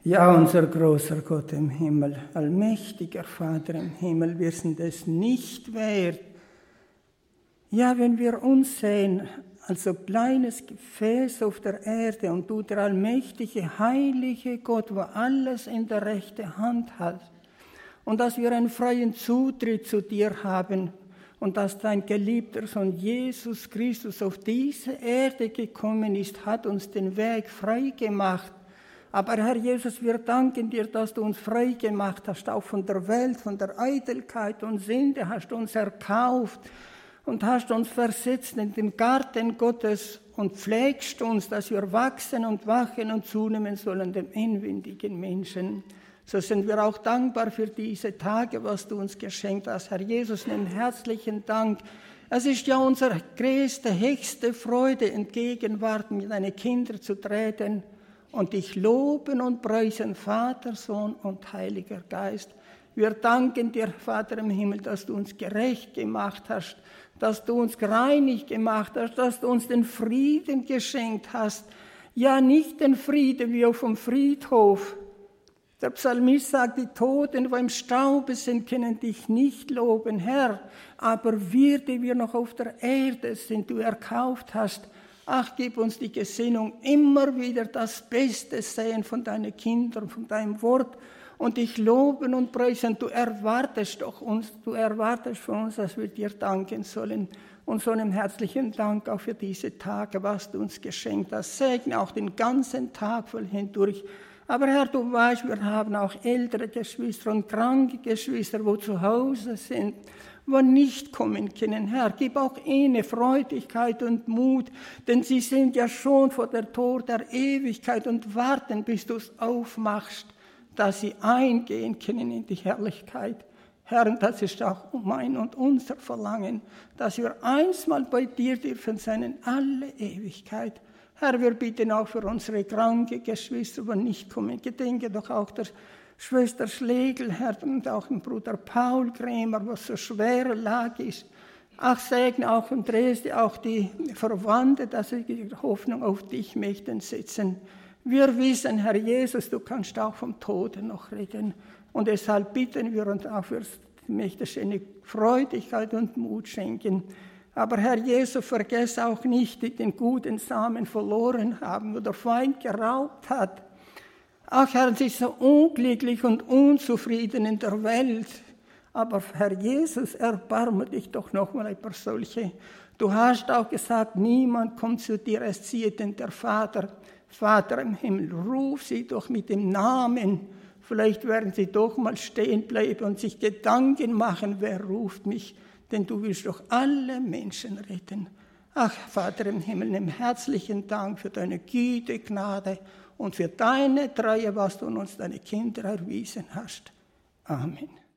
Ja, unser großer Gott im Himmel, allmächtiger Vater im Himmel, wir sind es nicht wert. Ja, wenn wir uns sehen als so kleines Gefäß auf der Erde und du, der allmächtige, heilige Gott, wo alles in der rechten Hand hat, und dass wir einen freien Zutritt zu dir haben und dass dein geliebter Sohn Jesus Christus auf diese Erde gekommen ist, hat uns den Weg frei gemacht. Aber Herr Jesus, wir danken dir, dass du uns frei gemacht hast, auch von der Welt, von der Eitelkeit und Sünde, hast uns erkauft und hast uns versetzt in den Garten Gottes und pflegst uns, dass wir wachsen und wachen und zunehmen sollen, dem inwendigen Menschen. So sind wir auch dankbar für diese Tage, was du uns geschenkt hast. Herr Jesus, einen herzlichen Dank. Es ist ja unsere größte, höchste Freude, in Gegenwart mit deinen Kindern zu treten und dich loben und preisen, Vater, Sohn und Heiliger Geist. Wir danken dir, Vater im Himmel, dass du uns gerecht gemacht hast, dass du uns gereinigt gemacht hast, dass du uns den Frieden geschenkt hast. Ja, nicht den Frieden wie auf dem Friedhof. Der Psalmist sagt, die Toten, die im Staube sind, können dich nicht loben, Herr. Aber wir, die wir noch auf der Erde sind, du erkauft hast, ach, gib uns die Gesinnung, immer wieder das Beste sehen von deinen Kindern, von deinem Wort und dich loben und preisen. Du erwartest von uns, dass wir dir danken sollen. Und so einen herzlichen Dank auch für diese Tage, was du uns geschenkt hast. Segne auch den ganzen Tag voll hindurch. Aber Herr, du weißt, wir haben auch ältere Geschwister und kranke Geschwister, wo zu Hause sind, wo nicht kommen können. Herr, gib auch ihnen Freudigkeit und Mut, denn sie sind ja schon vor der Tor der Ewigkeit und warten, bis du es aufmachst, dass sie eingehen können in die Herrlichkeit. Herr, und das ist auch mein und unser Verlangen, dass wir einmal bei dir dürfen sein in alle Ewigkeit. Herr, wir bitten auch für unsere kranken Geschwister, die nicht kommen. Gedenke doch auch der Schwester Schlegel, Herr, und auch dem Bruder Paul Krämer, was so schwere Lage ist. Ach, segne auch in Dresden, auch die Verwandten, dass sie die Hoffnung auf dich möchten setzen. Wir wissen, Herr Jesus, du kannst auch vom Tode noch reden. Und deshalb bitten wir uns auch für eine Freudigkeit und Mut schenken. Aber Herr Jesus, vergess auch nicht, die den guten Samen verloren haben, wo der Feind geraubt hat. Ach Herr, sie ist so unglücklich und unzufrieden in der Welt. Aber Herr Jesus, erbarme dich doch nochmal über solche. Du hast auch gesagt, niemand kommt zu dir, es ziehe denn der Vater. Vater im Himmel, ruf sie doch mit dem Namen. Vielleicht werden sie doch mal stehen bleiben und sich Gedanken machen, wer ruft mich. Denn du willst doch alle Menschen retten. Ach, Vater im Himmel, nimm herzlichen Dank für deine Güte, Gnade und für deine Treue, was du uns deine Kinder erwiesen hast. Amen.